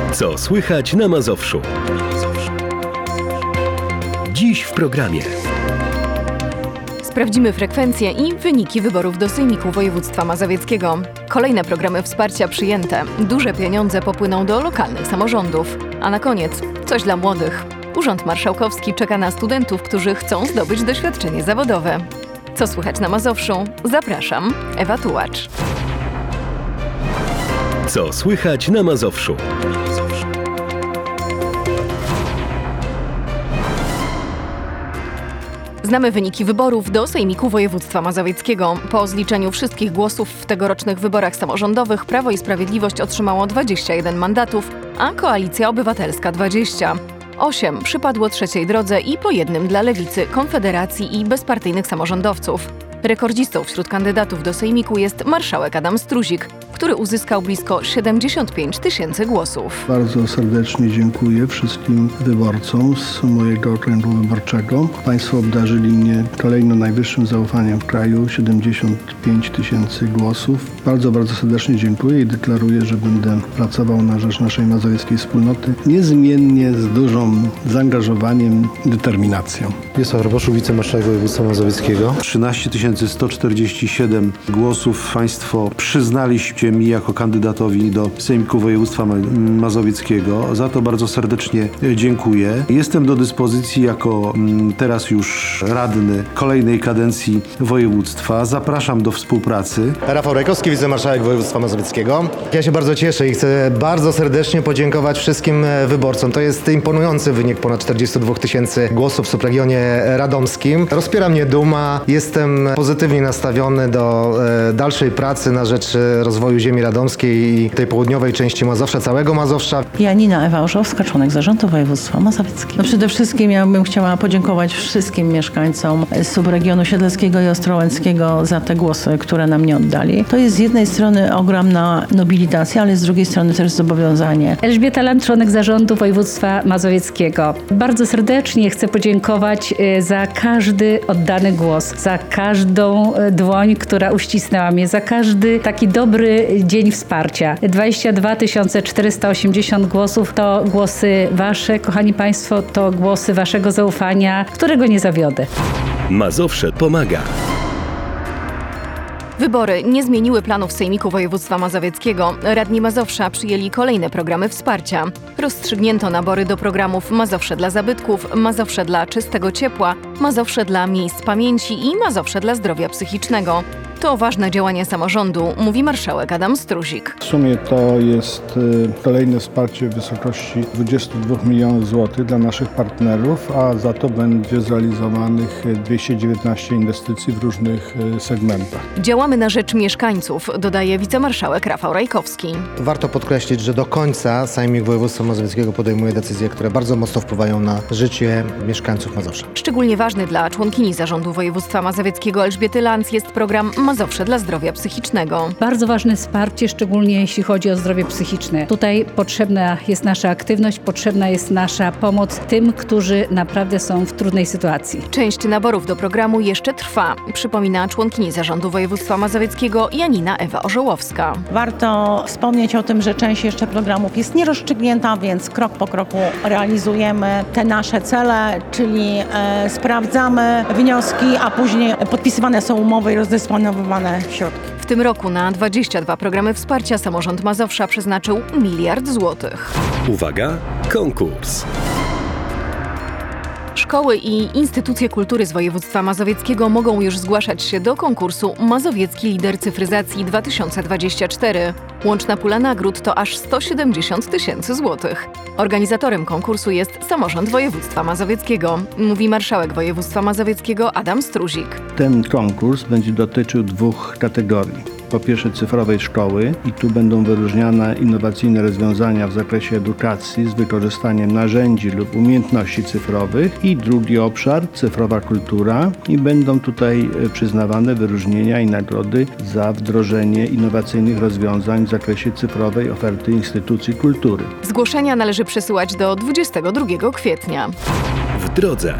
Co słychać na Mazowszu? Dziś w programie. Sprawdzimy frekwencje i wyniki wyborów do Sejmiku Województwa Mazowieckiego. Kolejne programy wsparcia przyjęte. Duże pieniądze popłyną do lokalnych samorządów. A na koniec coś dla młodych. Urząd Marszałkowski czeka na studentów, którzy chcą zdobyć doświadczenie zawodowe. Co słychać na Mazowszu? Zapraszam, Ewa Tułacz. Co słychać na Mazowszu? Znamy wyniki wyborów do Sejmiku Województwa Mazowieckiego. Po zliczeniu wszystkich głosów w tegorocznych wyborach samorządowych Prawo i Sprawiedliwość otrzymało 21 mandatów, a Koalicja Obywatelska 20. 8 przypadło Trzeciej Drodze i po jednym dla Lewicy, Konfederacji i bezpartyjnych samorządowców. Rekordzistą wśród kandydatów do Sejmiku jest marszałek Adam Struzik, który uzyskał blisko 75 000 głosów. Bardzo serdecznie dziękuję wszystkim wyborcom z mojego okręgu wyborczego. Państwo obdarzyli mnie kolejno najwyższym zaufaniem w kraju, 75 000 głosów. Bardzo, bardzo serdecznie dziękuję i deklaruję, że będę pracował na rzecz naszej mazowieckiej wspólnoty niezmiennie, z dużym zaangażowaniem i determinacją. Wiesław Raboszu, wicemarszałek województwa mazowieckiego. 13 147 głosów Państwo przyznaliście mi jako kandydatowi do Sejmiku Województwa Mazowieckiego. Za to bardzo serdecznie dziękuję. Jestem do dyspozycji jako teraz już radny kolejnej kadencji województwa. Zapraszam do współpracy. Rafał Rajkowski, wicemarszałek województwa mazowieckiego. Ja się bardzo cieszę i chcę bardzo serdecznie podziękować wszystkim wyborcom. To jest imponujący wynik, ponad 42 000 głosów w subregionie radomskim. Rozpiera mnie duma, jestem pozytywnie nastawiony do dalszej pracy na rzecz rozwoju ziemi radomskiej i tej południowej części Mazowsza, całego Mazowsza. Janina Ewa Orzowska, członek zarządu województwa mazowieckiego. Przede wszystkim ja bym chciała podziękować wszystkim mieszkańcom subregionu siedleckiego i ostrołęckiego za te głosy, które nam nie oddali. To jest z jednej strony ogromna nobilitacja, ale z drugiej strony też zobowiązanie. Elżbieta Land, członek zarządu województwa mazowieckiego. Bardzo serdecznie chcę podziękować za każdy oddany głos, za każdą dłoń, która uścisnęła mnie, za każdy taki dobry dzień wsparcia. 22 480 głosów to głosy wasze, kochani Państwo, to głosy waszego zaufania, którego nie zawiodę. Mazowsze pomaga. Wybory nie zmieniły planów Sejmiku Województwa Mazowieckiego. Radni Mazowsza przyjęli kolejne programy wsparcia. Rozstrzygnięto nabory do programów Mazowsze dla zabytków, Mazowsze dla czystego ciepła, Mazowsze dla miejsc pamięci i Mazowsze dla zdrowia psychicznego. To ważne działanie samorządu, mówi marszałek Adam Struzik. W sumie to jest kolejne wsparcie w wysokości 22 milionów złotych dla naszych partnerów, a za to będzie zrealizowanych 219 inwestycji w różnych segmentach. Działamy na rzecz mieszkańców, dodaje wicemarszałek Rafał Rajkowski. Warto podkreślić, że do końca Sejmik Województwa Mazowieckiego podejmuje decyzje, które bardzo mocno wpływają na życie mieszkańców Mazowsza. Szczególnie ważny dla członkini zarządu województwa mazowieckiego Elżbiety Lanz jest program Mazowsze dla zdrowia psychicznego. Bardzo ważne wsparcie, szczególnie jeśli chodzi o zdrowie psychiczne. Tutaj potrzebna jest nasza aktywność, potrzebna jest nasza pomoc tym, którzy naprawdę są w trudnej sytuacji. Część naborów do programu jeszcze trwa, przypomina członkini zarządu województwa mazowieckiego Janina Ewa Orzołowska. Warto wspomnieć o tym, że część jeszcze programów jest nierozstrzygnięta, więc krok po kroku realizujemy te nasze cele, czyli sprawdzamy wnioski, a później podpisywane są umowy i rozdysponowywane środki. W tym roku na 22 programy wsparcia samorząd Mazowsza przeznaczył 1 miliard złotych. Uwaga, konkurs. Szkoły i instytucje kultury z województwa mazowieckiego mogą już zgłaszać się do konkursu Mazowiecki Lider Cyfryzacji 2024. Łączna pula nagród to aż 170 000 złotych. Organizatorem konkursu jest samorząd województwa mazowieckiego, mówi marszałek województwa mazowieckiego Adam Struzik. Ten konkurs będzie dotyczył dwóch kategorii. Po pierwsze cyfrowej szkoły i tu będą wyróżniane innowacyjne rozwiązania w zakresie edukacji z wykorzystaniem narzędzi lub umiejętności cyfrowych i drugi obszar cyfrowa kultura i będą tutaj przyznawane wyróżnienia i nagrody za wdrożenie innowacyjnych rozwiązań w zakresie cyfrowej oferty instytucji kultury. Zgłoszenia należy przesyłać do 22 kwietnia. W drodze.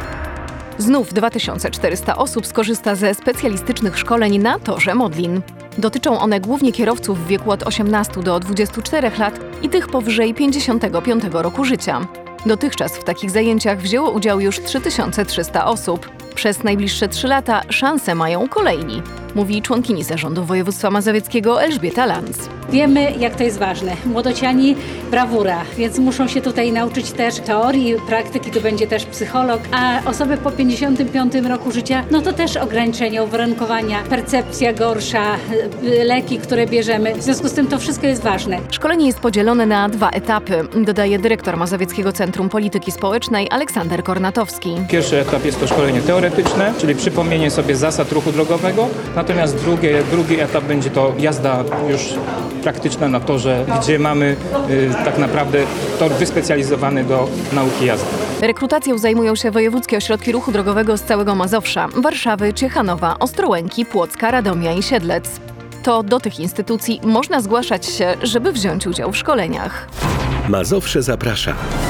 Znów 2400 osób skorzysta ze specjalistycznych szkoleń na Torze Modlin. Dotyczą one głównie kierowców w wieku od 18 do 24 lat i tych powyżej 55 roku życia. Dotychczas w takich zajęciach wzięło udział już 3300 osób. Przez najbliższe 3 lata szanse mają kolejni, mówi członkini Zarządu Województwa Mazowieckiego Elżbieta Lanz. Wiemy, jak to jest ważne. Młodociani brawura, więc muszą się tutaj nauczyć też teorii, praktyki, tu będzie też psycholog, a osoby po 55 roku życia, no to też ograniczenia, uwarunkowania, percepcja gorsza, leki, które bierzemy. W związku z tym to wszystko jest ważne. Szkolenie jest podzielone na 2 etapy, dodaje dyrektor Mazowieckiego Centrum Polityki Społecznej Aleksander Kornatowski. Pierwszy etap jest to szkolenie teoretyczne, czyli przypomnienie sobie zasad ruchu drogowego, natomiast drugi etap będzie to jazda już praktyczna na torze, gdzie mamy tak naprawdę tor wyspecjalizowany do nauki jazdy. Rekrutacją zajmują się wojewódzkie ośrodki ruchu drogowego z całego Mazowsza: Warszawy, Ciechanowa, Ostrołęki, Płocka, Radomia i Siedlec. To do tych instytucji można zgłaszać się, żeby wziąć udział w szkoleniach. Mazowsze zaprasza.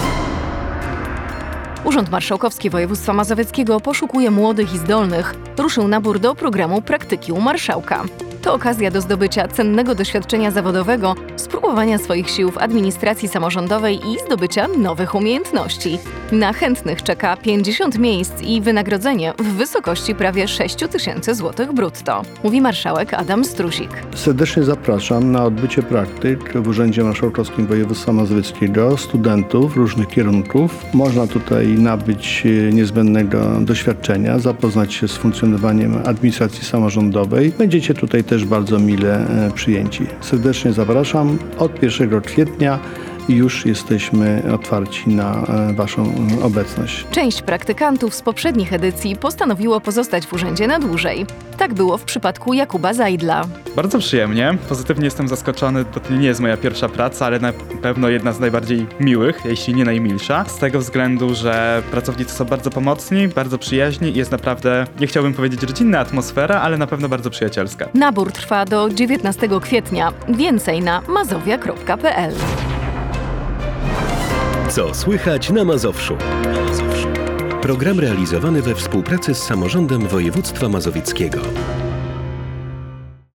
Urząd Marszałkowski Województwa Mazowieckiego poszukuje młodych i zdolnych. Ruszył nabór do programu Praktyki u Marszałka. To okazja do zdobycia cennego doświadczenia zawodowego, spróbowania swoich sił w administracji samorządowej i zdobycia nowych umiejętności. Na chętnych czeka 50 miejsc i wynagrodzenie w wysokości prawie 6 000 złotych brutto, mówi marszałek Adam Struzik. Serdecznie zapraszam na odbycie praktyk w Urzędzie Marszałkowskim Województwa Mazowieckiego studentów różnych kierunków. Można tutaj nabyć niezbędnego doświadczenia, zapoznać się z funkcjonowaniem administracji samorządowej. Będziecie tutaj też bardzo mile przyjęci. Serdecznie zapraszam. Od 1 kwietnia już jesteśmy otwarci na Waszą obecność. Część praktykantów z poprzednich edycji postanowiło pozostać w urzędzie na dłużej. Tak było w przypadku Jakuba Zajdla. Bardzo przyjemnie. Pozytywnie jestem zaskoczony. To nie jest moja pierwsza praca, ale na pewno jedna z najbardziej miłych, jeśli nie najmilsza. Z tego względu, że pracownicy są bardzo pomocni, bardzo przyjaźni i jest naprawdę, nie chciałbym powiedzieć rodzinna atmosfera, ale na pewno bardzo przyjacielska. Nabór trwa do 19 kwietnia. Więcej na mazowia.pl. Co słychać na Mazowszu? Program realizowany we współpracy z Samorządem Województwa Mazowieckiego.